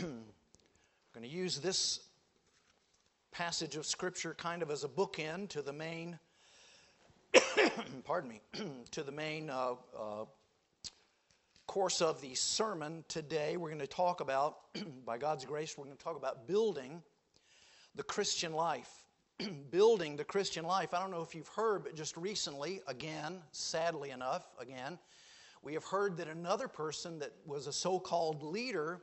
going to use this passage of Scripture kind of as a bookend to the main, pardon me, to the main course of the sermon today. We're going to talk about, by God's grace, we're going to talk about building the Christian life. Building the Christian life. I don't know if you've heard, but just recently, again, sadly enough, we have heard that another person that was a so-called leader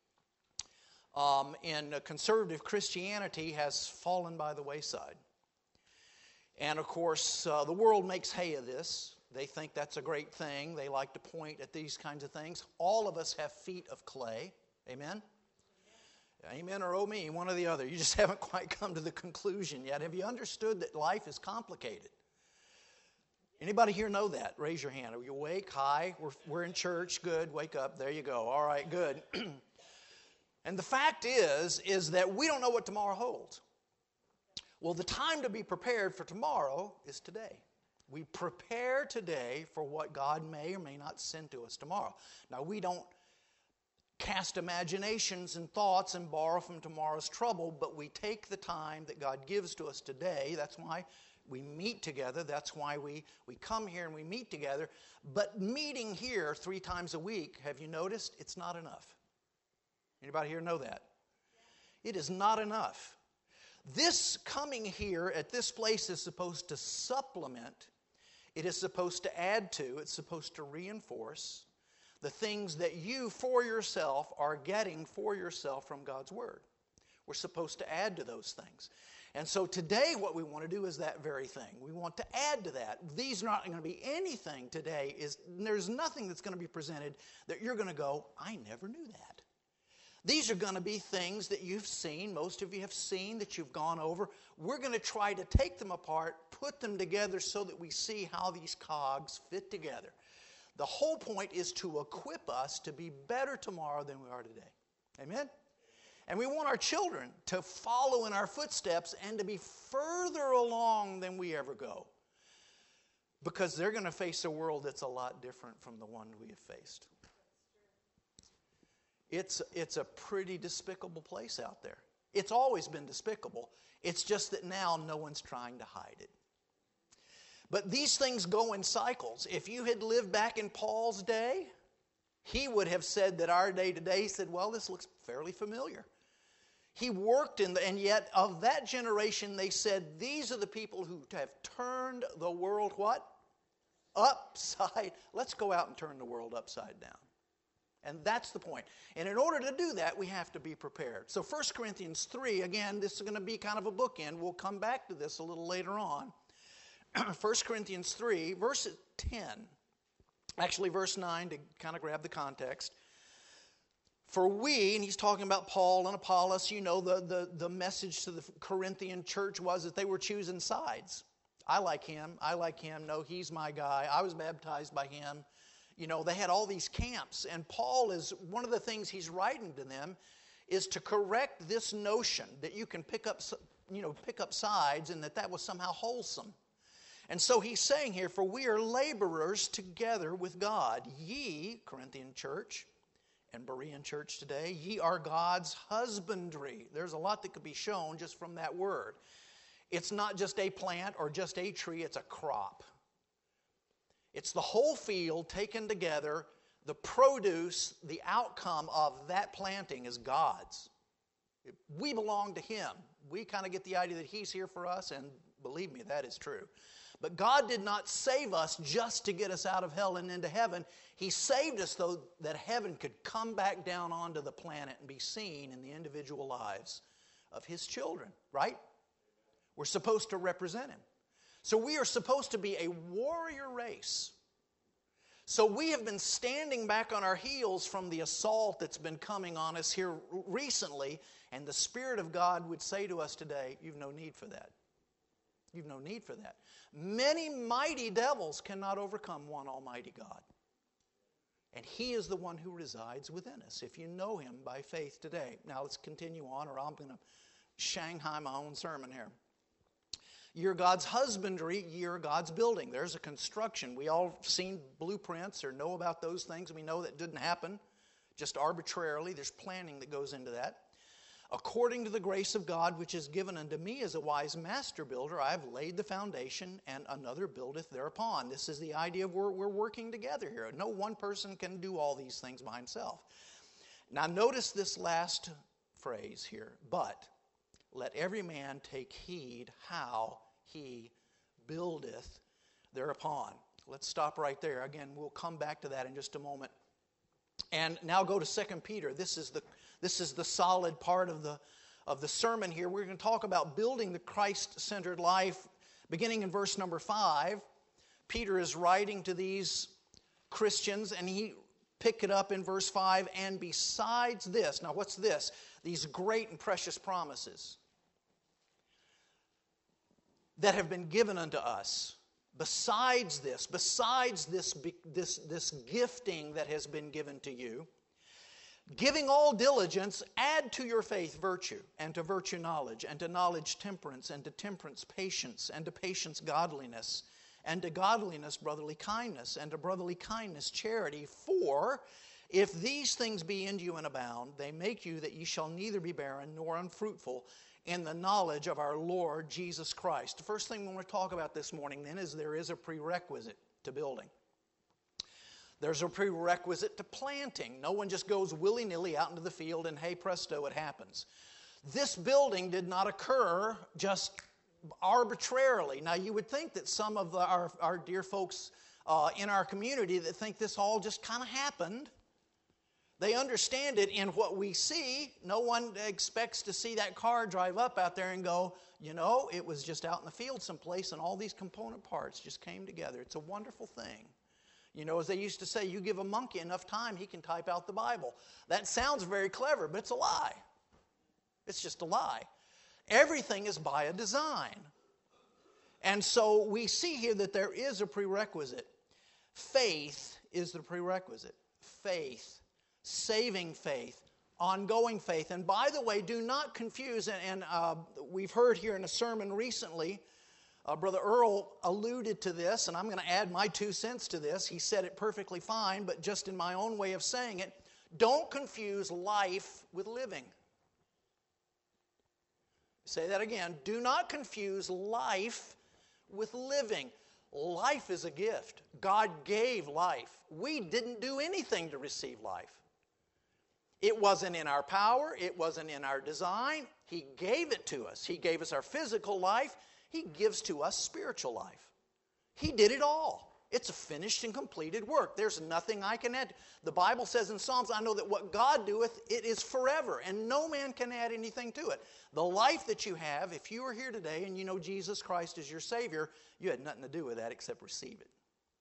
in conservative Christianity has fallen by the wayside. And of course, the world makes hay of this. They think that's a great thing. They like to point at these kinds of things. All of us have feet of clay. Amen? Amen or oh me, one or the other. You just haven't quite come to the conclusion yet. Have you understood that life is complicated? Anybody here know that? Raise your hand. Are you awake? Hi. We're in church. Good. Wake up. There you go. All right. Good. And the fact is that we don't know what tomorrow holds. Well, the time to be prepared for tomorrow is today. We prepare today for what God may or may not send to us tomorrow. Now, we don't cast imaginations and thoughts and borrow from tomorrow's trouble, but we take the time that God gives to us today. That's why we meet together. That's why we come here and we meet together. But meeting here 3 times a week, have you noticed? It's not enough. Anybody here know that? It is not enough. This coming here at this place is supposed to supplement. It is supposed to add to. It's supposed to reinforce the things that you for yourself are getting for yourself from God's Word. We're supposed to add to those things. And so today what we want to do is that very thing. We want to add to that. These are not going to be anything today. There's nothing that's going to be presented that you're going to go, I never knew that. These are going to be things that you've seen, most of you have seen, that you've gone over. We're going to try to take them apart, put them together so that we see how these cogs fit together. The whole point is to equip us to be better tomorrow than we are today. Amen? And we want our children to follow in our footsteps and to be further along than we ever go. Because they're going to face a world that's a lot different from the one we have faced. It's a pretty despicable place out there. It's always been despicable. It's just that now no one's trying to hide it. But these things go in cycles. If you had lived back in Paul's day, he would have said that our day today, he said, well, this looks fairly familiar. He worked and yet of that generation, they said, these are the people who have turned the world what? Let's go out and turn the world upside down. And that's the point. And in order to do that, we have to be prepared. So 1 Corinthians 3, again, this is going to be kind of a bookend. We'll come back to this a little later on. 1 Corinthians 3, verse 10. Actually, verse 9 to kind of grab the context. For we, and he's talking about Paul and Apollos, you know, the message to the Corinthian church was that they were choosing sides. I like him. No, he's my guy. I was baptized by him. You know, they had all these camps. And Paul is, one of the things he's writing to them is to correct this notion that you can pick up sides and that was somehow wholesome. And so he's saying here, for we are laborers together with God. Ye, Corinthian church and Berean church today, ye are God's husbandry. There's a lot that could be shown just from that word. It's not just a plant or just a tree, it's a crop. It's the whole field taken together. The produce, the outcome of that planting is God's. We belong to Him. We kind of get the idea that He's here for us, and believe me, that is true. But God did not save us just to get us out of hell and into heaven. He saved us so that heaven could come back down onto the planet and be seen in the individual lives of His children, right? We're supposed to represent Him. So we are supposed to be a warrior race. So we have been standing back on our heels from the assault that's been coming on us here recently, and the Spirit of God would say to us today, you've no need for that. You've no need for that. Many mighty devils cannot overcome one almighty God. And He is the one who resides within us, if you know Him by faith today. Now let's continue on, or I'm going to Shanghai my own sermon here. You're God's husbandry, you're God's building. There's a construction. We all seen blueprints or know about those things. We know that didn't happen just arbitrarily. There's planning that goes into that. According to the grace of God, which is given unto me as a wise master builder, I have laid the foundation, and another buildeth thereupon. This is the idea of we're working together here. No one person can do all these things by himself. Now notice this last phrase here. But let every man take heed how he buildeth thereupon. Let's stop right there. Again, we'll come back to that in just a moment. And now go to 2 Peter. This is the solid part of the sermon here. We're going to talk about building the Christ-centered life. Beginning in verse number 5, Peter is writing to these Christians, and he picked it up in verse 5. And besides this, now what's this? These great and precious promises that have been given unto us. Besides this gifting that has been given to you, giving all diligence, add to your faith virtue, and to virtue knowledge, and to knowledge temperance, and to temperance patience, and to patience godliness, and to godliness brotherly kindness, and to brotherly kindness charity. For if these things be in you and abound, they make you that ye shall neither be barren nor unfruitful in the knowledge of our Lord Jesus Christ. The first thing we want to talk about this morning then is there is a prerequisite to building. There's a prerequisite to planting. No one just goes willy-nilly out into the field and hey presto, it happens. This building did not occur just arbitrarily. Now you would think that some of our dear folks in our community that think this all just kind of happened, they understand it in what we see. No one expects to see that car drive up out there and go, you know, it was just out in the field someplace and all these component parts just came together. It's a wonderful thing. You know, as they used to say, you give a monkey enough time, he can type out the Bible. That sounds very clever, but it's a lie. It's just a lie. Everything is by a design. And so we see here that there is a prerequisite. Faith is the prerequisite. Faith. Saving faith, ongoing faith. And by the way, do not confuse, and we've heard here in a sermon recently, Brother Earl alluded to this, and I'm going to add my 2 cents to this. He said it perfectly fine, but just in my own way of saying it, don't confuse life with living. Say that again. Do not confuse life with living. Life is a gift. God gave life. We didn't do anything to receive life. It wasn't in our power. It wasn't in our design. He gave it to us. He gave us our physical life. He gives to us spiritual life. He did it all. It's a finished and completed work. There's nothing I can add. The Bible says in Psalms, I know that what God doeth, it is forever, and no man can add anything to it. The life that you have, if you are here today and you know Jesus Christ is your Savior, you had nothing to do with that except receive it.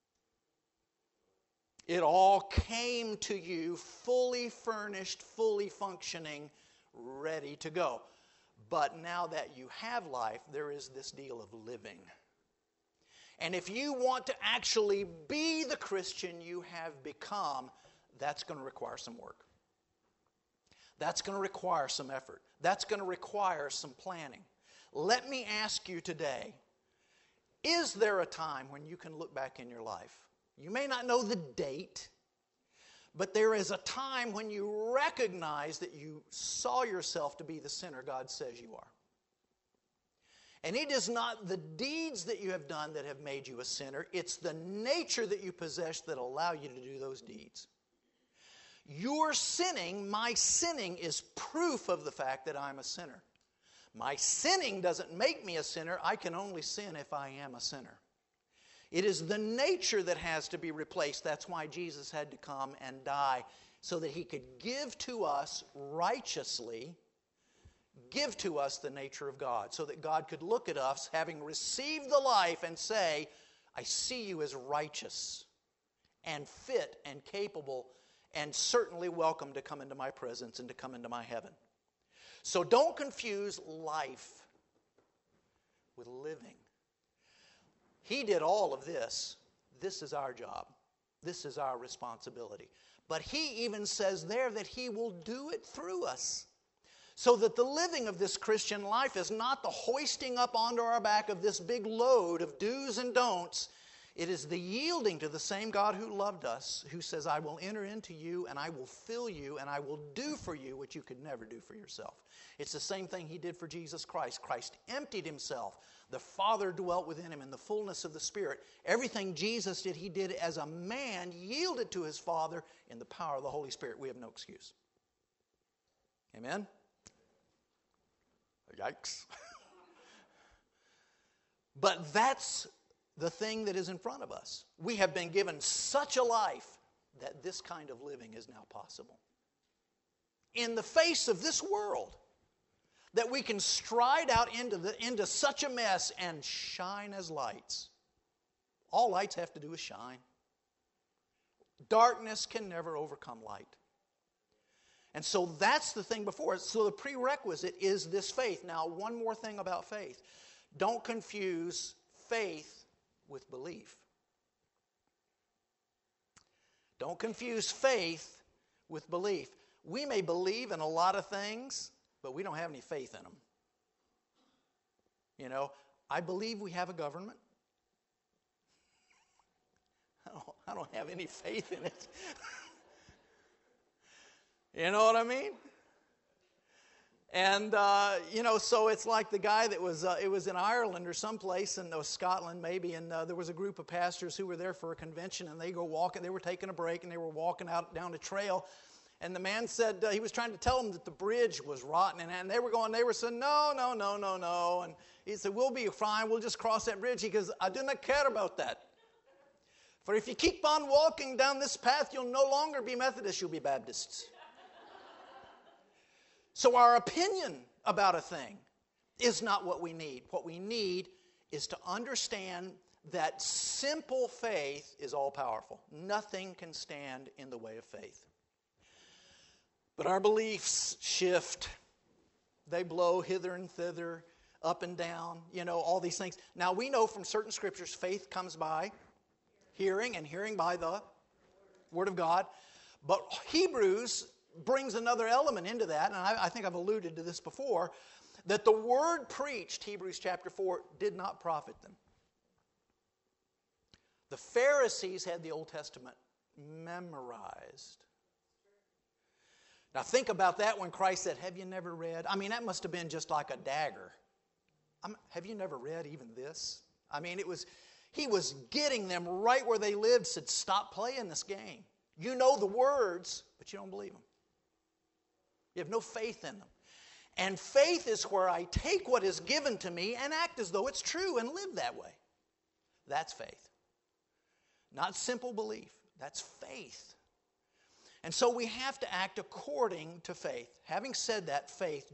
It all came to you fully furnished, fully functioning, ready to go. But now that you have life, there is this deal of living. And if you want to actually be the Christian you have become, that's going to require some work. That's going to require some effort. That's going to require some planning. Let me ask you today, is there a time when you can look back in your life? You may not know the date, but there is a time when you recognize that you saw yourself to be the sinner God says you are. And it is not the deeds that you have done that have made you a sinner. It's the nature that you possess that allow you to do those deeds. Your sinning, my sinning, is proof of the fact that I'm a sinner. My sinning doesn't make me a sinner. I can only sin if I am a sinner. It is the nature that has to be replaced. That's why Jesus had to come and die, so that he could give to us righteously, give to us the nature of God, so that God could look at us, having received the life, and say, I see you as righteous and fit and capable and certainly welcome to come into my presence and to come into my heaven. So don't confuse life with living. He did all of this. This is our job. This is our responsibility. But he even says there that he will do it through us. So that the living of this Christian life is not the hoisting up onto our back of this big load of do's and don'ts. It is the yielding to the same God who loved us, who says, I will enter into you and I will fill you and I will do for you what you could never do for yourself. It's the same thing he did for Jesus Christ. Christ emptied himself. The Father dwelt within him in the fullness of the Spirit. Everything Jesus did, he did as a man, yielded to his Father in the power of the Holy Spirit. We have no excuse. Amen? Yikes. But that's the thing that is in front of us. We have been given such a life that this kind of living is now possible. In the face of this world, that we can stride out into such a mess and shine as lights. All lights have to do is shine. Darkness can never overcome light. And so that's the thing before us. So the prerequisite is this faith. Now, one more thing about faith. Don't confuse faith with belief. Don't confuse faith with belief. We may believe in a lot of things, but we don't have any faith in them. You know, I believe we have a government. I don't have any faith in it. You know what I mean? And, so it's like the guy that was, it was in Ireland or someplace, in Scotland maybe, and there was a group of pastors who were there for a convention, and they were taking a break, and they were walking out down the trail, and the man said, he was trying to tell them that the bridge was rotten, and they were saying, no, and he said, we'll be fine, we'll just cross that bridge. He goes, I do not care about that. For if you keep on walking down this path, you'll no longer be Methodists, you'll be Baptists. So our opinion about a thing is not what we need. What we need is to understand that simple faith is all-powerful. Nothing can stand in the way of faith. But our beliefs shift. They blow hither and thither, up and down, all these things. Now, we know from certain scriptures faith comes by hearing, and hearing by the Word of God. But Hebrews brings another element into that, and I think I've alluded to this before, that the word preached, Hebrews chapter 4, did not profit them. The Pharisees had the Old Testament memorized. Now think about that when Christ said, have you never read? I mean, that must have been just like a dagger. Have you never read even this? I mean, he was getting them right where they lived, said, stop playing this game. You know the words, but you don't believe them. You have no faith in them. And faith is where I take what is given to me and act as though it's true and live that way. That's faith. Not simple belief. That's faith. And so we have to act according to faith. Having said that, faith,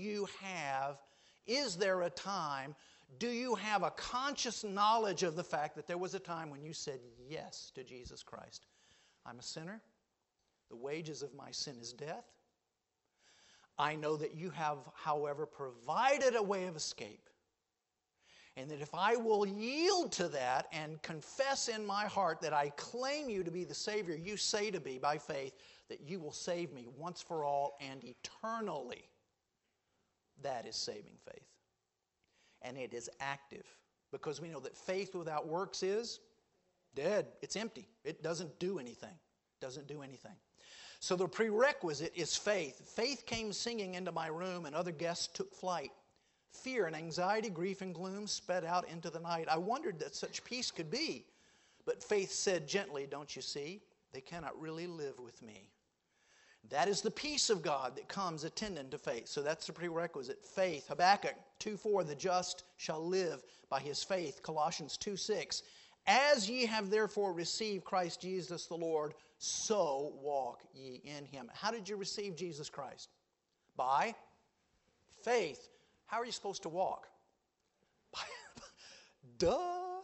is there a time, do you have a conscious knowledge of the fact that there was a time when you said yes to Jesus Christ? I'm a sinner. The wages of my sin is death. I know that you have, however, provided a way of escape. And that if I will yield to that and confess in my heart that I claim you to be the Savior you say to be by faith, that you will save me once for all and eternally. That is saving faith. And it is active. Because we know that faith without works is dead. It's empty. It doesn't do anything. So the prerequisite is faith. Faith came singing into my room, and other guests took flight. Fear and anxiety, grief and gloom sped out into the night. I wondered that such peace could be. But faith said gently, don't you see? They cannot really live with me. That is the peace of God that comes attendant to faith. So that's the prerequisite. Faith. Habakkuk 2:4, the just shall live by his faith. Colossians 2:6, as ye have therefore received Christ Jesus the Lord, so walk ye in him. How did you receive Jesus Christ? By faith. How are you supposed to walk? Duh.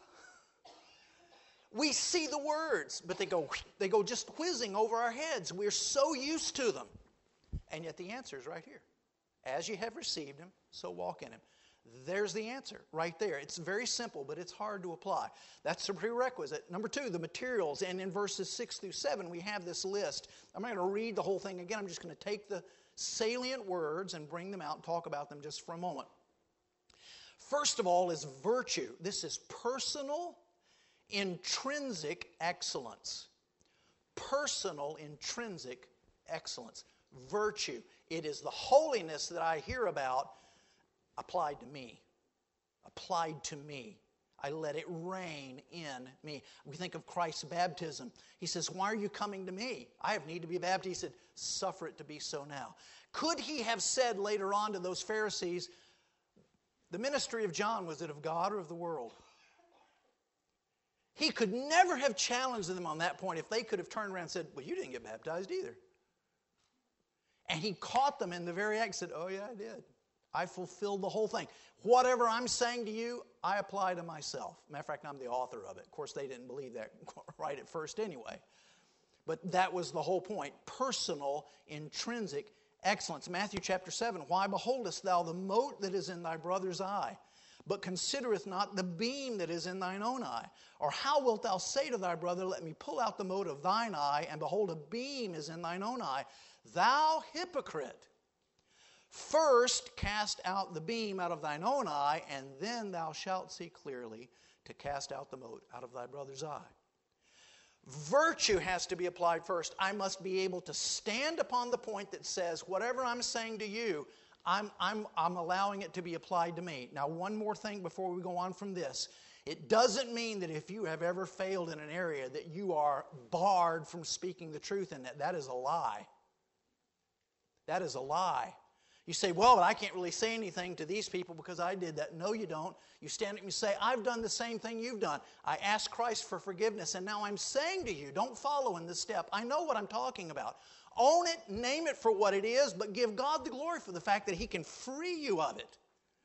We see the words, but they go just whizzing over our heads. We're so used to them. And yet the answer is right here. As you have received him, so walk in him. There's the answer right there. It's very simple, but it's hard to apply. That's the prerequisite. Number 2, the materials. And in verses 6 through 7, we have this list. I'm not going to read the whole thing again. I'm just going to take the salient words and bring them out and talk about them just for a moment. First of all is virtue. This is personal, intrinsic excellence. Personal intrinsic excellence. Virtue. It is the holiness that I hear about applied to me. Applied to me. I let it reign in me. We think of Christ's baptism. He says, why are you coming to me? I have need to be baptized. He said, suffer it to be so now. Could he have said later on to those Pharisees, the ministry of John, was it of God or of the world? He could never have challenged them on that point if they could have turned around and said, well, you didn't get baptized either. And he caught them in the very act and said, oh yeah, I did. I fulfilled the whole thing. Whatever I'm saying to you, I apply to myself. Matter of fact, I'm the author of it. Of course, they didn't believe that right at first anyway. But that was the whole point. Personal, intrinsic excellence. Matthew chapter 7, why beholdest thou the mote that is in thy brother's eye, but considereth not the beam that is in thine own eye? Or how wilt thou say to thy brother, let me pull out the mote of thine eye, and behold, a beam is in thine own eye? Thou hypocrite! First cast out the beam out of thine own eye, and then thou shalt see clearly to cast out the mote out of thy brother's eye. Virtue has to be applied first. I must be able to stand upon the point that says, whatever I'm saying to you, I'm allowing it to be applied to me. Now, one more thing before we go on from this. It doesn't mean that if you have ever failed in an area that you are barred from speaking the truth in it. That is a lie. That is a lie. You say, well, but I can't really say anything to these people because I did that. No, you don't. You stand up and you say, I've done the same thing you've done. I asked Christ for forgiveness, and now I'm saying to you, don't follow in this step. I know what I'm talking about. Own it, name it for what it is, but give God the glory for the fact that He can free you of it.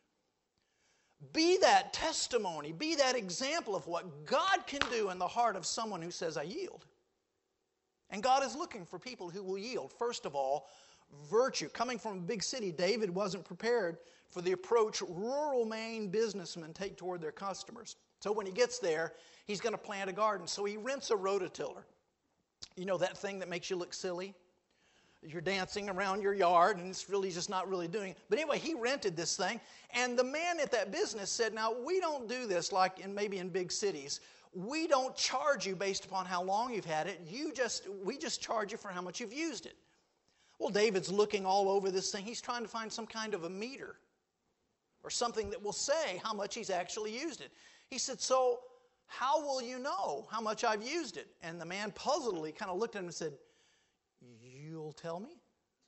Be that testimony, be that example of what God can do in the heart of someone who says, I yield. And God is looking for people who will yield. First of all, virtue. Coming from a big city, David wasn't prepared for the approach rural Maine businessmen take toward their customers. So when he gets there, he's going to plant a garden. So he rents a rototiller. You know that thing that makes you look silly? You're dancing around your yard and it's really just not really doing it. But anyway, he rented this thing. And the man at that business said, now we don't do this like maybe in big cities. We don't charge you based upon how long you've had it. We just charge you for how much you've used it. Well, David's looking all over this thing. He's trying to find some kind of a meter or something that will say how much he's actually used it. He said, so how will you know how much I've used it? And the man puzzledly kind of looked at him and said, you'll tell me?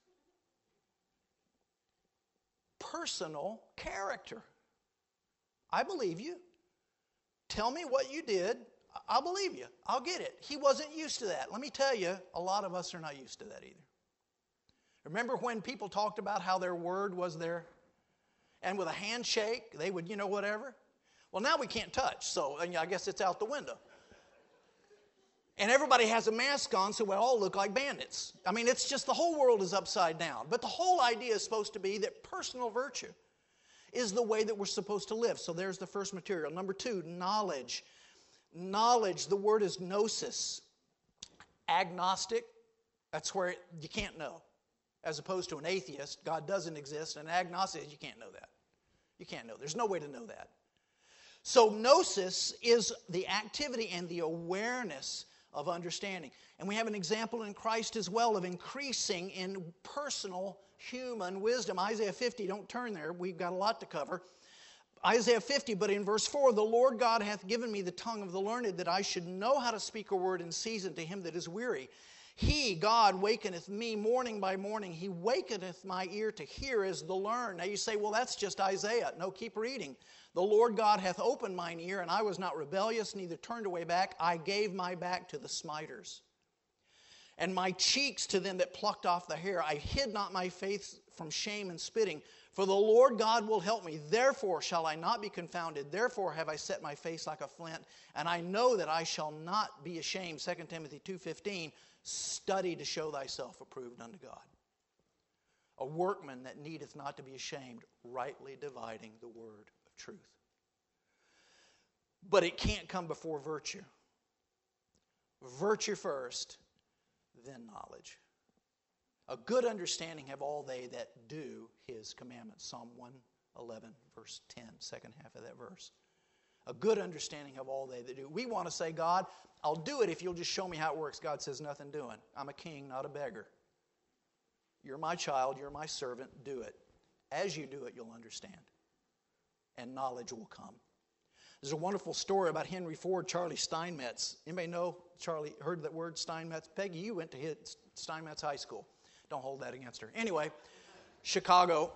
Personal character. I believe you. Tell me what you did. I'll believe you. I'll get it. He wasn't used to that. Let me tell you, a lot of us are not used to that either. Remember when people talked about how their word was their, and with a handshake, they would, whatever? Well, now we can't touch, so I guess it's out the window. And everybody has a mask on, so we all look like bandits. I mean, it's just the whole world is upside down. But the whole idea is supposed to be that personal virtue is the way that we're supposed to live. So there's the first material. Number 2, knowledge. Knowledge, the word is gnosis. Agnostic, that's where you can't know. As opposed to an atheist, God doesn't exist, and an agnostic, you can't know that. You can't know. There's no way to know that. So gnosis is the activity and the awareness of understanding. And we have an example in Christ as well of increasing in personal human wisdom. Isaiah 50, don't turn there. We've got a lot to cover. Isaiah 50, but in verse 4, the Lord God hath given me the tongue of the learned, that I should know how to speak a word in season to him that is weary. He, God, wakeneth me morning by morning. He wakeneth my ear to hear as the learned. Now you say, well, that's just Isaiah. No, keep reading. The Lord God hath opened mine ear, and I was not rebellious, neither turned away back. I gave my back to the smiters, and my cheeks to them that plucked off the hair. I hid not my face from shame and spitting. For the Lord God will help me. Therefore shall I not be confounded. Therefore have I set my face like a flint, and I know that I shall not be ashamed. 2 Timothy 2:15. Study to show thyself approved unto God. A workman that needeth not to be ashamed, rightly dividing the word of truth. But it can't come before virtue. Virtue first, then knowledge. A good understanding have all they that do his commandments. Psalm 111, verse 10, second half of that verse. a good understanding of all they that do. We want to say, God, I'll do it if you'll just show me how it works. God says, nothing doing. I'm a king, not a beggar. You're my child, you're my servant, do it. As you do it, you'll understand. And knowledge will come. There's a wonderful story about Henry Ford, Charlie Steinmetz. Anybody know Charlie, heard that word Steinmetz? Peggy, you went to Steinmetz High School. Don't hold that against her. Anyway, Chicago.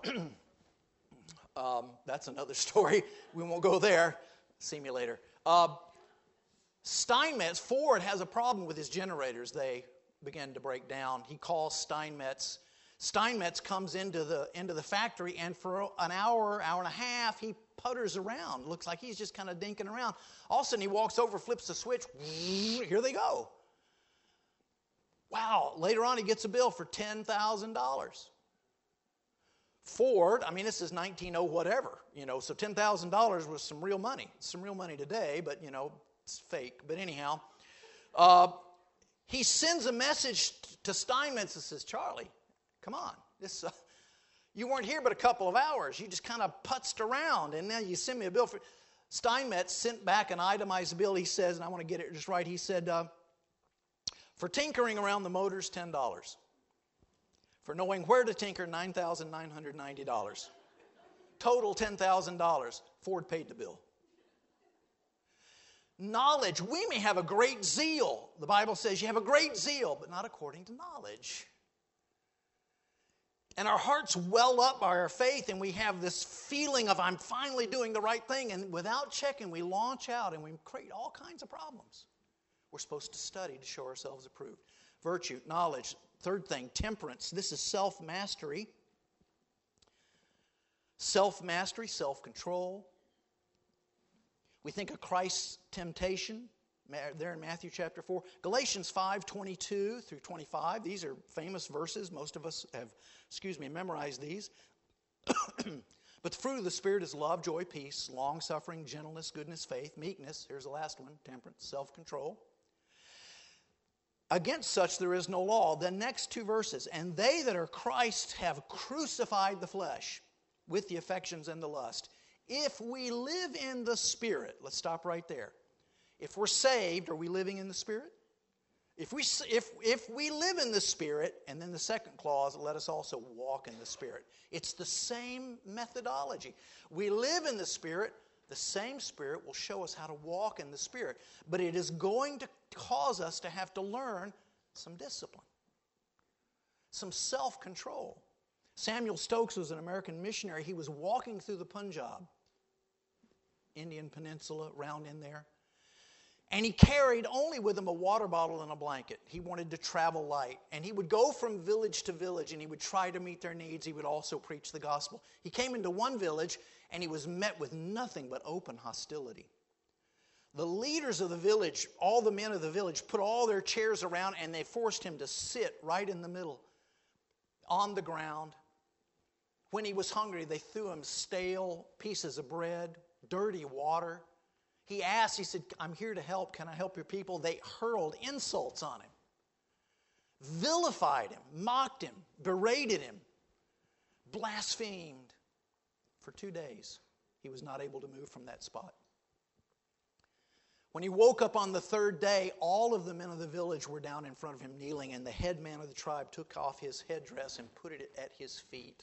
That's another story. We won't go there. See me later. Steinmetz, Ford has a problem with his generators. They begin to break down. He calls Steinmetz. Steinmetz comes into the factory, and for an hour and a half, he putters around. Looks like he's just kind of dinking around. All of a sudden, he walks over, flips the switch. Here they go. Wow. Later on, he gets a bill for $10,000. Ford, I mean, this is 1900 whatever, so $10,000 was some real money. Some real money today, but, it's fake. But anyhow, he sends a message to Steinmetz that says, Charlie, come on. You weren't here but a couple of hours. You just kind of putzed around, and then you send me a bill for... Steinmetz sent back an itemized bill. He says, and I want to get it just right, he said, for tinkering around the motors, $10. For knowing where to tinker, $9,990. Total $10,000. Ford paid the bill. Knowledge. We may have a great zeal. The Bible says you have a great zeal, but not according to knowledge. And our hearts well up by our faith, and we have this feeling of, I'm finally doing the right thing. And without checking, we launch out and we create all kinds of problems. We're supposed to study to show ourselves approved. Virtue, knowledge. Third thing, temperance. This is self-mastery. Self-mastery, self-control. We think of Christ's temptation there in Matthew chapter 4. Galatians 5:22 through 25. These are famous verses. Most of us have, memorized these. But the fruit of the Spirit is love, joy, peace, long-suffering, gentleness, goodness, faith, meekness. Here's the last one, temperance, self-control. Against such there is no law. The next two verses. And they that are Christ have crucified the flesh with the affections and the lust. If we live in the Spirit, let's stop right there. If we're saved, are we living in the Spirit? If we live in the Spirit, and then the second clause, let us also walk in the Spirit. It's the same methodology. We live in the Spirit. The same Spirit will show us how to walk in the Spirit. But it is going to cause us to have to learn some discipline, some self-control. Samuel Stokes was an American missionary. He was walking through the Punjab, Indian Peninsula, round in there. And he carried only with him a water bottle and a blanket. He wanted to travel light. And he would go from village to village, and he would try to meet their needs. He would also preach the gospel. He came into one village, and he was met with nothing but open hostility. The leaders of the village, all the men of the village, put all their chairs around, and they forced him to sit right in the middle on the ground. When he was hungry, they threw him stale pieces of bread, dirty water. He asked, he said, I'm here to help. Can I help your people? They hurled insults on him, vilified him, mocked him, berated him, blasphemed. For 2 days, he was not able to move from that spot. When he woke up on the third day, all of the men of the village were down in front of him kneeling, and the head man of the tribe took off his headdress and put it at his feet.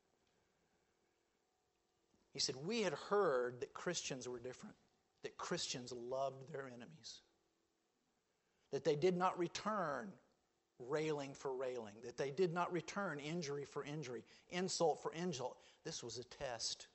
He said, we had heard that Christians were different, that Christians loved their enemies, that they did not return railing for railing, that they did not return injury for injury, insult for insult. This was a test.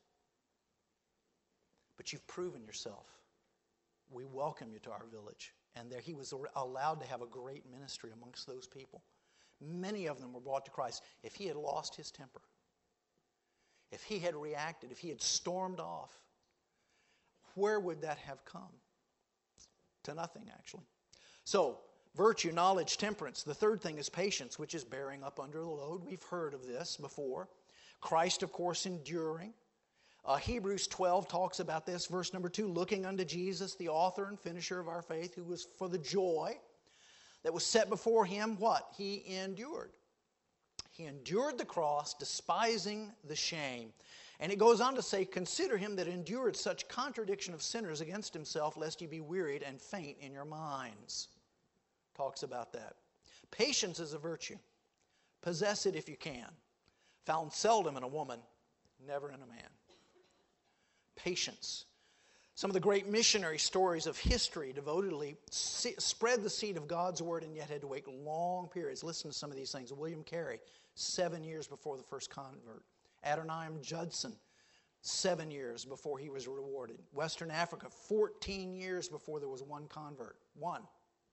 But you've proven yourself. We welcome you to our village. And there he was allowed to have a great ministry amongst those people. Many of them were brought to Christ. If he had lost his temper, if he had reacted, if he had stormed off, where would that have come? To nothing, actually. So, virtue, knowledge, temperance. The third thing is patience, which is bearing up under the load. We've heard of this before. Christ, of course, enduring. Hebrews 12 talks about this. Verse number 2, looking unto Jesus, the author and finisher of our faith, who was for the joy that was set before him, what? He endured. He endured the cross, despising the shame, And it goes on to say, consider him that endured such contradiction of sinners against himself, lest ye be wearied and faint in your minds. Talks about that. Patience is a virtue. Possess it if you can. Found seldom in a woman, never in a man. Patience. Some of the great missionary stories of history devotedly spread the seed of God's word and yet had to wait long periods. Listen to some of these things. William Carey, 7 years before the first convert. Adoniram Judson, 7 years before he was rewarded. Western Africa, 14 years before there was one convert. One.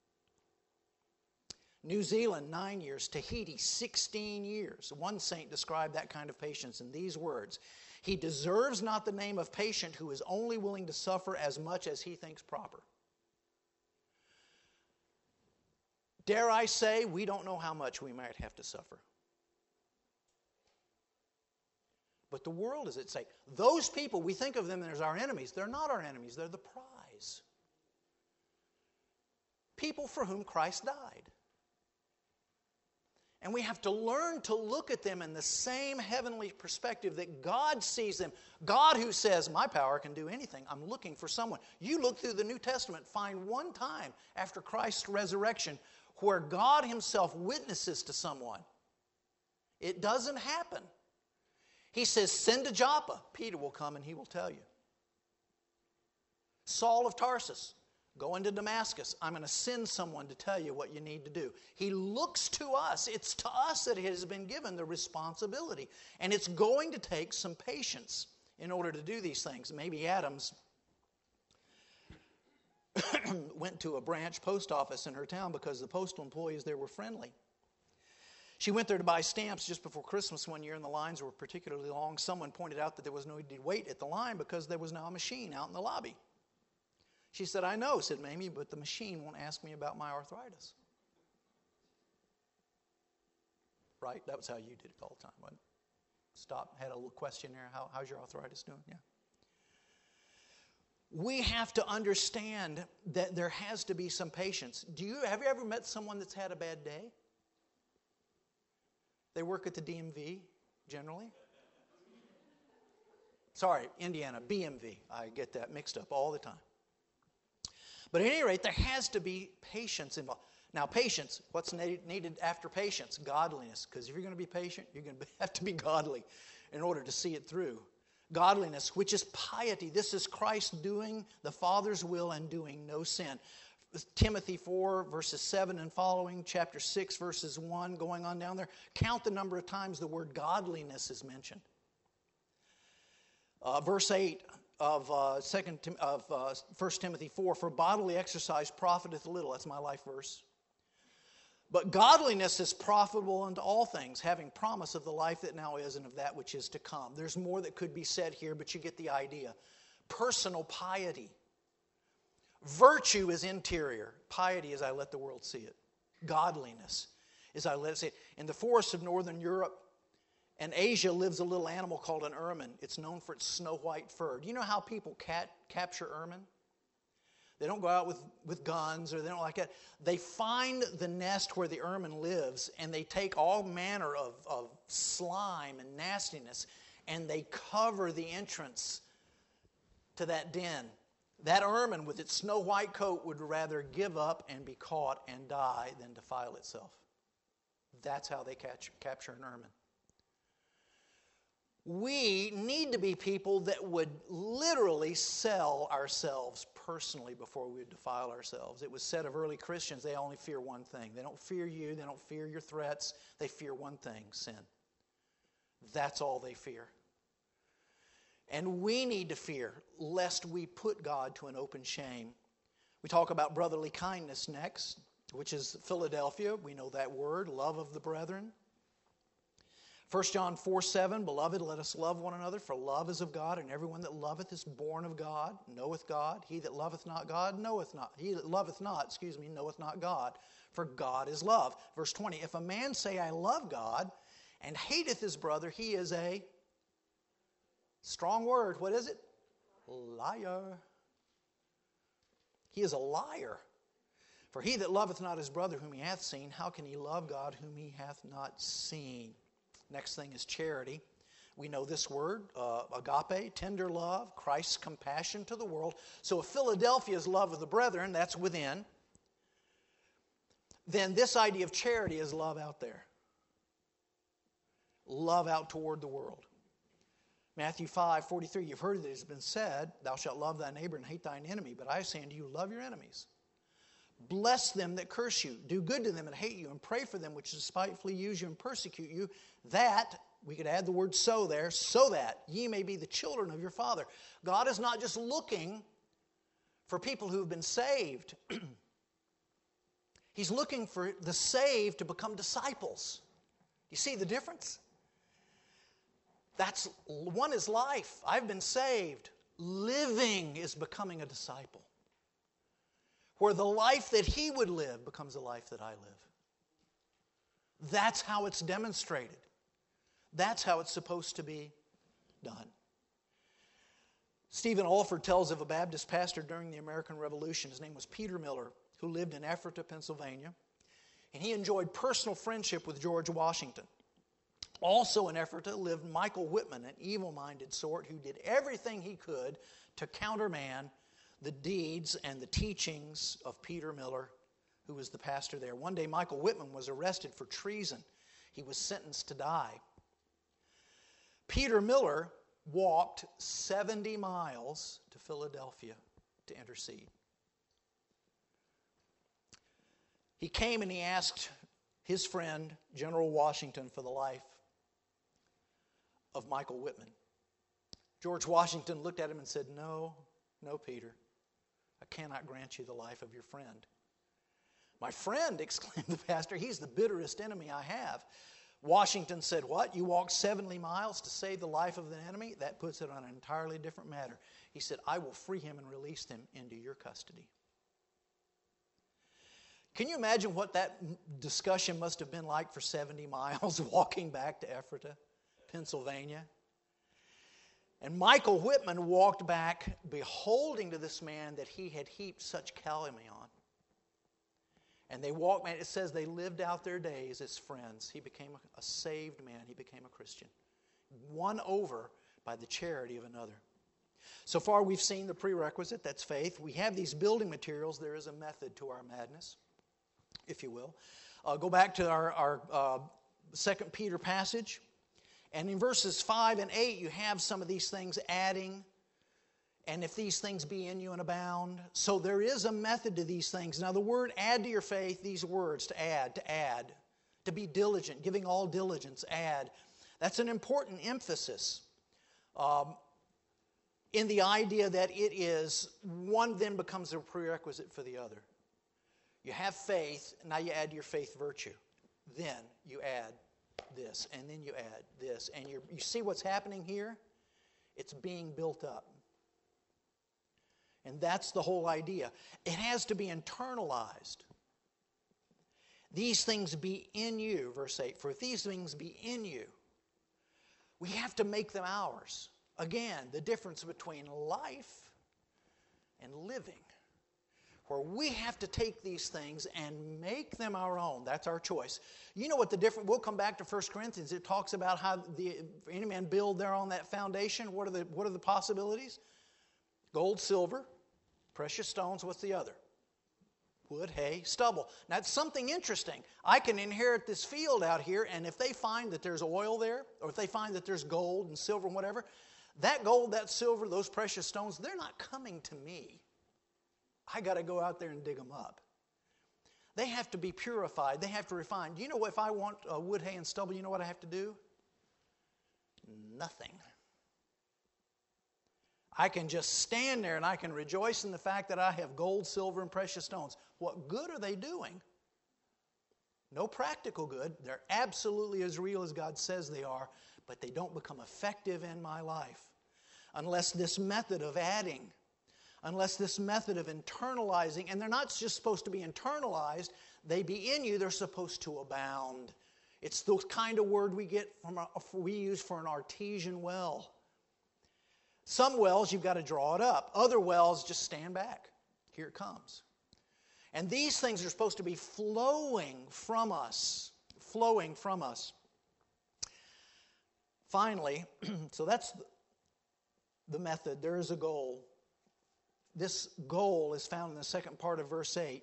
New Zealand, 9 years. Tahiti, 16 years. One saint described that kind of patience in these words. He deserves not the name of patient who is only willing to suffer as much as he thinks proper. Dare I say, we don't know how much we might have to suffer. But the world is at stake. Those people, we think of them as our enemies. They're not our enemies. They're the prize. People for whom Christ died. And we have to learn to look at them in the same heavenly perspective that God sees them. God who says, my power can do anything. I'm looking for someone. You look through the New Testament, find one time after Christ's resurrection where God himself witnesses to someone. It doesn't happen. He says, send to Joppa. Peter will come and he will tell you. Saul of Tarsus, go into Damascus. I'm going to send someone to tell you what you need to do. He looks to us. It's to us that it has been given the responsibility. And it's going to take some patience in order to do these things. Maybe Adams went to a branch post office in her town because the postal employees there were friendly. She went there to buy stamps just before Christmas one year, and the lines were particularly long. Someone pointed out that there was no need to wait at the line because there was now a machine out in the lobby. She said, I know, said Mamie, but the machine won't ask me about my arthritis. Right? That was how you did it all the time, wasn't it? Stop, had a little questionnaire. How's your arthritis doing? Yeah. We have to understand that there has to be some patience. Have you ever met someone that's had a bad day? They work at the DMV, generally. Sorry, Indiana, BMV. I get that mixed up all the time. But at any rate, there has to be patience involved. Now, patience, what's needed after patience? Godliness. Because if you're going to be patient, you're going to have to be godly in order to see it through. Godliness, which is piety. This is Christ doing the Father's will and doing no sin. Timothy 4, verses 7 and following, chapter 6, verses 1, going on down there. Count the number of times the word godliness is mentioned. Verse 8 of 1 Timothy 4, for bodily exercise profiteth little. That's my life verse. But godliness is profitable unto all things, having promise of the life that now is and of that which is to come. There's more that could be said here, but you get the idea. Personal piety. Virtue is interior. Piety is I let the world see it. Godliness is I let it see it. In the forests of northern Europe and Asia lives a little animal called an ermine. It's known for its snow white fur. Do you know how people capture ermine? They don't go out with guns or they don't like that. They find the nest where the ermine lives and they take all manner of slime and nastiness and they cover the entrance to that den. That ermine with its snow white coat would rather give up and be caught and die than defile itself. That's how they capture an ermine. We need to be people that would literally sell ourselves personally before we would defile ourselves. It was said of early Christians, they only fear one thing. They don't fear you. They don't fear your threats. They fear one thing, sin. That's all they fear. And we need to fear lest we put God to an open shame. We talk about brotherly kindness next, which is Philadelphia. We know that word, love of the brethren. 1 John 4:7, beloved, let us love one another, for love is of God, and everyone that loveth is born of God, knoweth God. He that loveth not God, knoweth not. He that loveth not, knoweth not God, for God is love. Verse 20, if a man say, I love God, and hateth his brother, he is a strong word. What is it? Liar. He is a liar. For he that loveth not his brother whom he hath seen, how can he love God whom he hath not seen? Next thing is charity. We know this word, agape, tender love, Christ's compassion to the world. So if Philadelphia's love of the brethren, that's within, then this idea of charity is love out there. Love out toward the world. Matthew 5:43, you've heard that it has been said, thou shalt love thy neighbor and hate thine enemy. But I say unto you, love your enemies. Bless them that curse you. Do good to them that hate you, and pray for them which despitefully use you and persecute you, that, we could add the word so there, so that ye may be the children of your Father. God is not just looking for people who have been saved. He's looking for the saved to become disciples. You see the difference? That's one is life. I've been saved. Living is becoming a disciple. Where the life that he would live becomes the life that I live. That's how it's demonstrated. That's how it's supposed to be done. Stephen Alford tells of a Baptist pastor during the American Revolution. His name was Peter Miller, who lived in Ephrata, Pennsylvania. And he enjoyed personal friendship with George Washington. Also in Ephrata lived Michael Whitman, an evil-minded sort who did everything he could to countermand the deeds and the teachings of Peter Miller, who was the pastor there. One day Michael Whitman was arrested for treason. He was sentenced to die. Peter Miller walked 70 miles to Philadelphia to intercede. He came and he asked his friend, General Washington, for the life of Michael Whitman. George Washington looked at him and said, no, Peter, I cannot grant you the life of your friend. My friend, exclaimed the pastor, he's the bitterest enemy I have. Washington said, what? You walked 70 miles to save the life of the enemy? That puts it on an entirely different matter. He said, I will free him and release him into your custody. Can you imagine what that discussion must have been like for 70 miles walking back to Ephrata, Pennsylvania? And Michael Whitman walked back beholding to this man that he had heaped such calumny on. And they walked, man, it says they lived out their days as friends. He became a saved man. He became a Christian. Won over by the charity of another. So far we've seen the prerequisite, that's faith. We have these building materials. There is a method to our madness, if you will. Go back to our 2 Peter passage. And in verses 5 and 8, you have some of these things adding. And if these things be in you and abound. So there is a method to these things. Now the word add to your faith, these words, to add, to be diligent, giving all diligence, add. That's an important emphasis in the idea that it is, one then becomes a prerequisite for the other. You have faith, now you add your faith virtue. Then you add this, and then you add this. And you see what's happening here? It's being built up. And that's the whole idea. It has to be internalized. These things be in you, verse 8. For if these things be in you, we have to make them ours. Again, the difference between life and living. Where we have to take these things and make them our own. That's our choice. You know what the difference, we'll come back to 1 Corinthians. It talks about how any man build there on that foundation. What are the possibilities? Gold, silver, precious stones. What's the other? Wood, hay, stubble. Now, it's something interesting. I can inherit this field out here, and if they find that there's oil there, or if they find that there's gold and silver and whatever, that gold, that silver, those precious stones, they're not coming to me. I got to go out there and dig them up. They have to be purified. They have to refine. Do you know if I want wood, hay, and stubble, you know what I have to do? Nothing. I can just stand there and I can rejoice in the fact that I have gold, silver, and precious stones. What good are they doing? No practical good. They're absolutely as real as God says they are, but they don't become effective in my life unless this method of adding, unless this method of internalizing, and they're not just supposed to be internalized, they be in you, they're supposed to abound. It's the kind of word we use for an artesian well. Some wells, you've got to draw it up. Other wells, just stand back. Here it comes. And these things are supposed to be flowing from us. Flowing from us. Finally, so that's the method. There is a goal. This goal is found in the second part of verse 8.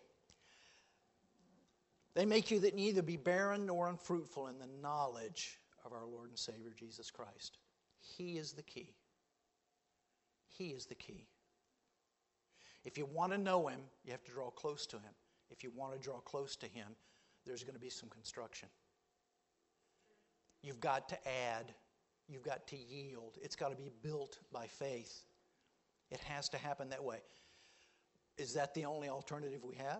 They make you that neither be barren nor unfruitful in the knowledge of our Lord and Savior Jesus Christ. He is the key. He is the key. If you want to know Him, you have to draw close to Him. If you want to draw close to Him, there's going to be some construction. You've got to add. You've got to yield. It's got to be built by faith. It has to happen that way. Is that the only alternative we have?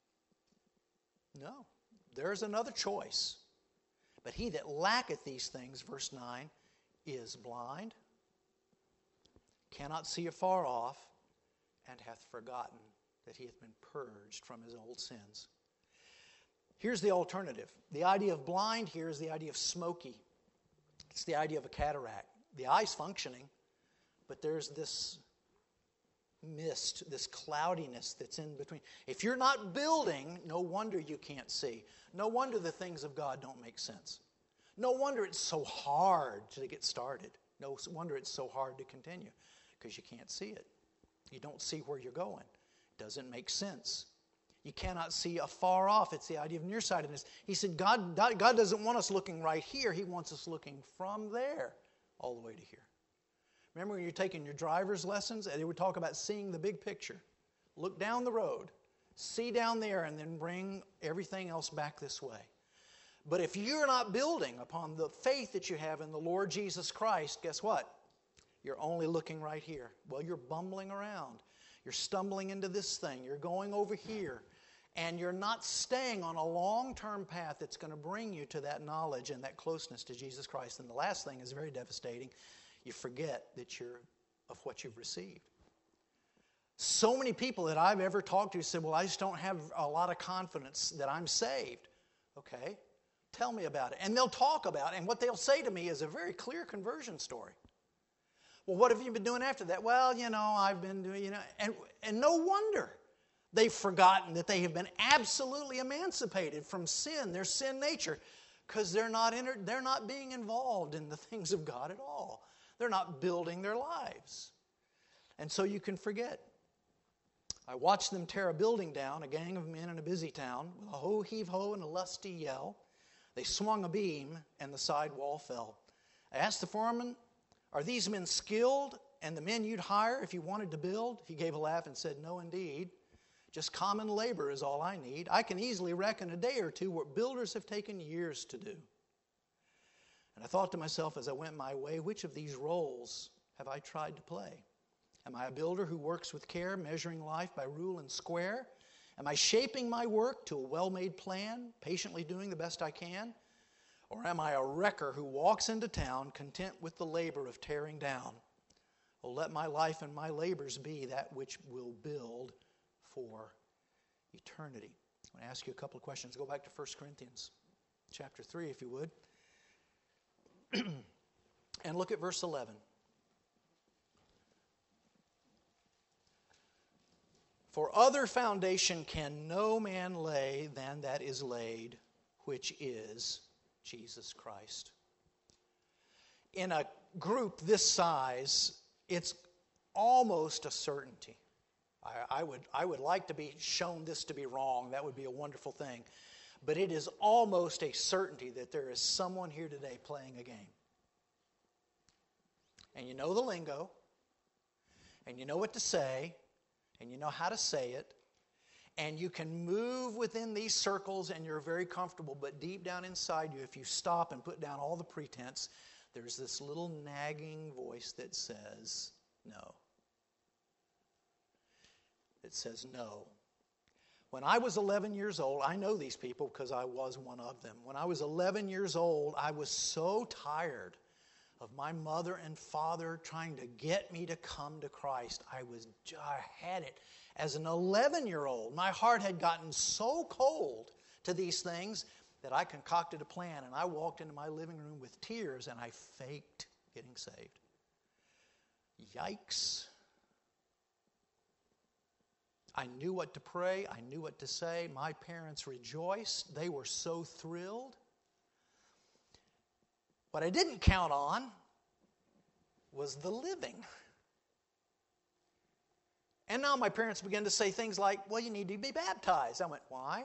No. There's another choice. But he that lacketh these things, verse 9, is blind, cannot see afar off, and hath forgotten that he hath been purged from his old sins. Here's the alternative. The idea of blind here is the idea of smoky. It's the idea of a cataract. The eye's functioning, but there's this mist, this cloudiness that's in between. If you're not building, no wonder you can't see. No wonder the things of God don't make sense. No wonder it's so hard to get started. No wonder it's so hard to continue, because you can't see it. You don't see where you're going. It doesn't make sense. You cannot see afar off. It's the idea of nearsightedness. He said God doesn't want us looking right here. He wants us looking from there all the way to here. Remember when you're taking your driver's lessons, and they would talk about seeing the big picture. Look down the road, see down there, and then bring everything else back this way. But if you're not building upon the faith that you have in the Lord Jesus Christ, guess what? You're only looking right here. Well, you're bumbling around. You're stumbling into this thing. You're going over here. And you're not staying on a long-term path that's going to bring you to that knowledge and that closeness to Jesus Christ. And the last thing is very devastating. You forget that you're of what you've received. So many people that I've ever talked to said, well, I just don't have a lot of confidence that I'm saved. Okay, tell me about it. And they'll talk about it. And what they'll say to me is a very clear conversion story. Well, what have you been doing after that? Well, I've been doing, and no wonder they've forgotten that they have been absolutely emancipated from sin, their sin nature, because they're not being involved in the things of God at all. They're not building their lives. And so you can forget. I watched them tear a building down, a gang of men in a busy town, with a ho-heave-ho and a lusty yell. They swung a beam, and the side wall fell. I asked the foreman, are these men skilled and the men you'd hire if you wanted to build? He gave a laugh and said, no, indeed. Just common labor is all I need. I can easily reckon a day or two what builders have taken years to do. And I thought to myself as I went my way, which of these roles have I tried to play? Am I a builder who works with care, measuring life by rule and square? Am I shaping my work to a well-made plan, patiently doing the best I can? Or am I a wrecker who walks into town content with the labor of tearing down? Oh, let my life and my labors be that which will build for eternity. I want to ask you a couple of questions. Go back to 1 Corinthians chapter 3, if you would. And look at verse 11. For other foundation can no man lay than that is laid, which is Jesus Christ. In a group this size, it's almost a certainty. I would like to be shown this to be wrong. That would be a wonderful thing. But it is almost a certainty that there is someone here today playing a game. And you know the lingo, and you know what to say, and you know how to say it, and you can move within these circles and you're very comfortable, but deep down inside you, if you stop and put down all the pretense, there's this little nagging voice that says no. It says no. When I was 11 years old, I know these people because I was one of them. When I was 11 years old, I was so tired of my mother and father trying to get me to come to Christ. I had it. As an 11-year-old, my heart had gotten so cold to these things that I concocted a plan, and I walked into my living room with tears, and I faked getting saved. Yikes. I knew what to pray. I knew what to say. My parents rejoiced. They were so thrilled. What I didn't count on was the living. And now my parents began to say things like, well, you need to be baptized. I went, why?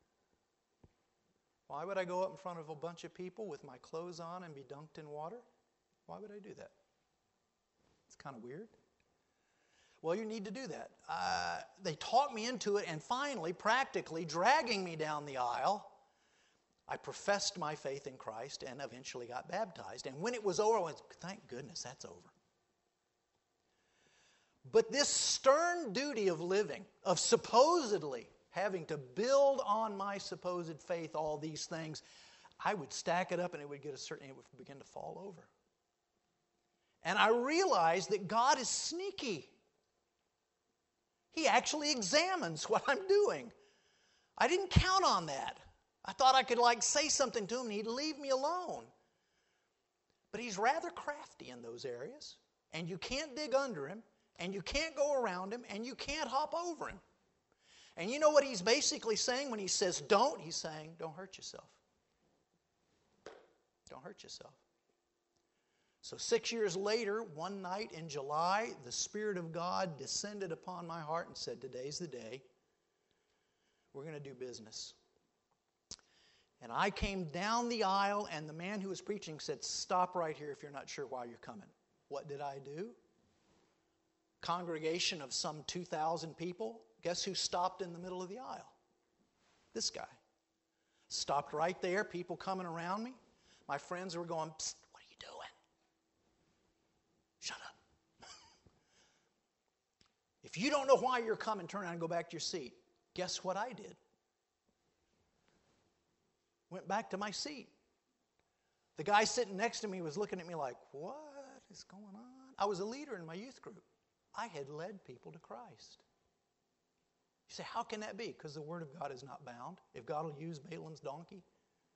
Why would I go up in front of a bunch of people with my clothes on and be dunked in water? Why would I do that? It's kind of weird. Well, you need to do that. They talked me into it, and finally, practically dragging me down the aisle, I professed my faith in Christ and eventually got baptized. And when it was over, I went, thank goodness that's over. But this stern duty of living, of supposedly having to build on my supposed faith all these things, I would stack it up and it would begin to fall over. And I realized that God is sneaky. He actually examines what I'm doing. I didn't count on that. I thought I could say something to him and he'd leave me alone. But he's rather crafty in those areas. And you can't dig under him. And you can't go around him. And you can't hop over him. And you know what he's basically saying when he says don't? He's saying don't hurt yourself. Don't hurt yourself. So 6 years later, one night in July, the Spirit of God descended upon my heart and said, today's the day. We're going to do business. And I came down the aisle, and the man who was preaching said, stop right here if you're not sure why you're coming. What did I do? Congregation of some 2,000 people. Guess who stopped in the middle of the aisle? This guy. Stopped right there, people coming around me. My friends were going, psst, what are you doing? Shut up. If you don't know why you're coming, turn around and go back to your seat. Guess what I did? Went back to my seat. The guy sitting next to me was looking at me like, what is going on? I was a leader in my youth group. I had led people to Christ. You say, how can that be? Because the Word of God is not bound. If God will use Balaam's donkey.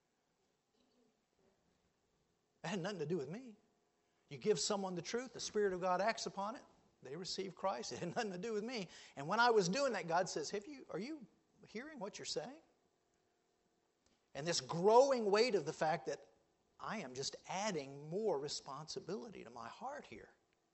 That had nothing to do with me. You give someone the truth, the Spirit of God acts upon it, they receive Christ. It had nothing to do with me. And when I was doing that, God says, are you hearing what you're saying? And this growing weight of the fact that I am just adding more responsibility to my heart here.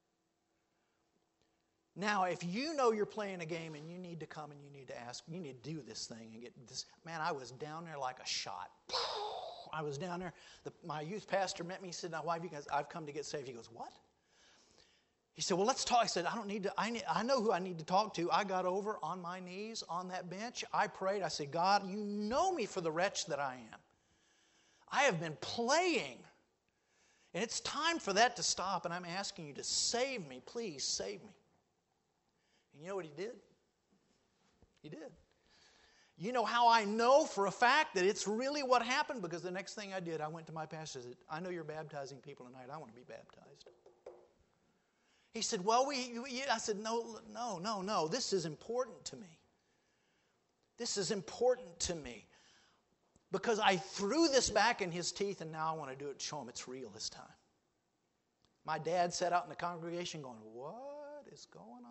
Now, if you know you're playing a game and you need to come and you need to ask, you need to do this thing and get this. Man, I was down there like a shot. I was down there. My youth pastor met me. He said, now, why have you guys? I've come to get saved. He goes, what? He said, well, let's talk. I said, I know who I need to talk to. I got over on my knees on that bench. I prayed. I said, God, you know me for the wretch that I am. I have been playing. And it's time for that to stop. And I'm asking you to save me. Please save me. And you know what he did? He did. You know how I know for a fact that it's really what happened? Because the next thing I did, I went to my pastor and said, I know you're baptizing people tonight. I want to be baptized. He said, well, I said, no. This is important to me. This is important to me. Because I threw this back in his teeth, and now I want to do it to show him it's real this time. My dad sat out in the congregation going, what is going on?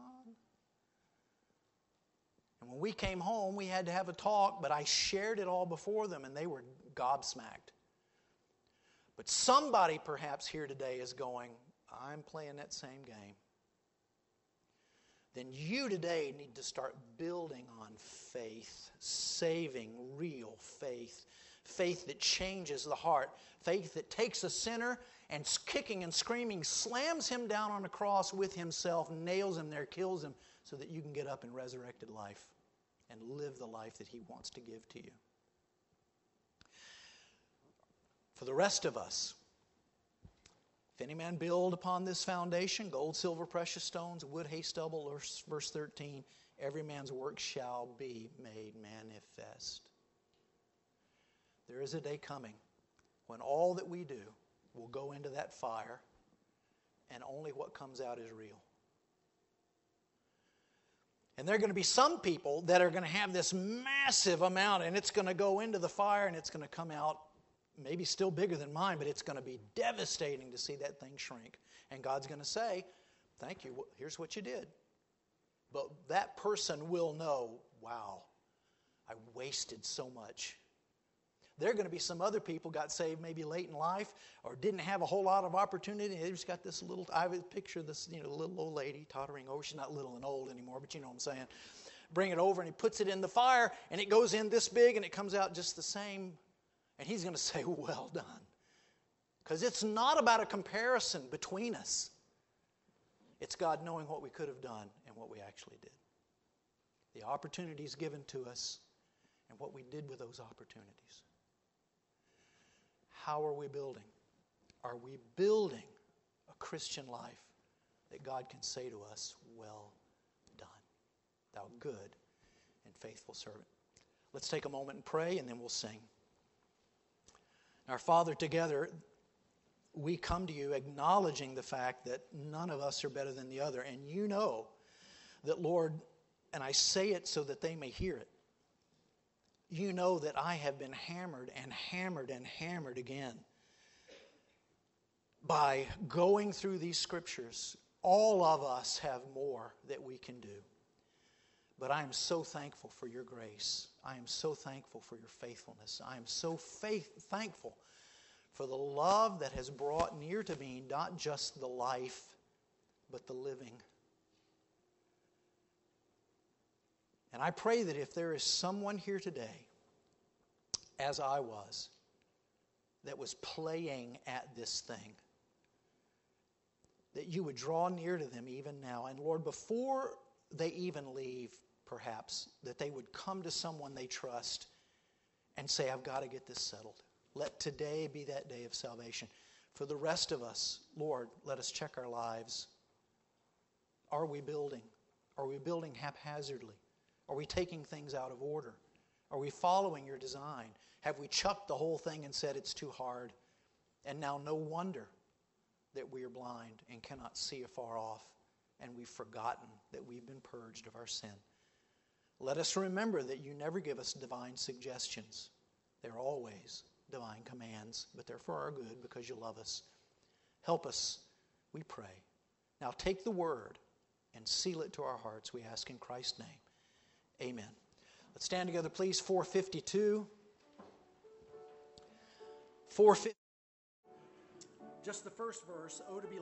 And when we came home, we had to have a talk, but I shared it all before them, and they were gobsmacked. But somebody perhaps here today is going, I'm playing that same game. Then you today need to start building on faith, saving real faith. Faith that changes the heart. Faith that takes a sinner and kicking and screaming, slams him down on a cross with himself, nails him there, kills him, so that you can get up in resurrected life and live the life that he wants to give to you. For the rest of us, if any man build upon this foundation, gold, silver, precious stones, wood, hay, stubble, verse 13, every man's work shall be made manifest. There is a day coming when all that we do will go into that fire, and only what comes out is real. And there are going to be some people that are going to have this massive amount, and it's going to go into the fire, and it's going to come out maybe still bigger than mine, but it's going to be devastating to see that thing shrink. And God's going to say, thank you, here's what you did. But that person will know, wow, I wasted so much. There are going to be some other people got saved maybe late in life or didn't have a whole lot of opportunity. They just got this little, I would picture this, little old lady tottering over. She's not little and old anymore, but you know what I'm saying. Bring it over and he puts it in the fire and it goes in this big and it comes out just the same. And he's going to say, well done. Because it's not about a comparison between us. It's God knowing what we could have done and what we actually did. The opportunities given to us and what we did with those opportunities. How are we building? Are we building a Christian life that God can say to us, well done, thou good and faithful servant? Let's take a moment and pray and then we'll sing. Our Father, together, we come to you acknowledging the fact that none of us are better than the other. And you know that, Lord, and I say it so that they may hear it, you know that I have been hammered and hammered and hammered again by going through these scriptures. All of us have more that we can do. But I am so thankful for your grace. I am so thankful for your faithfulness. I am so thankful for the love that has brought near to me not just the life, but the living. And I pray that if there is someone here today, as I was, that was playing at this thing, that you would draw near to them even now. And Lord, before they even leave, perhaps, that they would come to someone they trust and say, I've got to get this settled. Let today be that day of salvation. For the rest of us, Lord, let us check our lives. Are we building? Are we building haphazardly? Are we taking things out of order? Are we following your design? Have we chucked the whole thing and said it's too hard? And now no wonder that we are blind and cannot see afar off, and we've forgotten that we've been purged of our sin. Let us remember that you never give us divine suggestions. They're always divine commands, but they're for our good because you love us. Help us, we pray. Now take the word and seal it to our hearts, we ask in Christ's name. Amen. Let's stand together, please. 452. 450. Just the first verse, O to be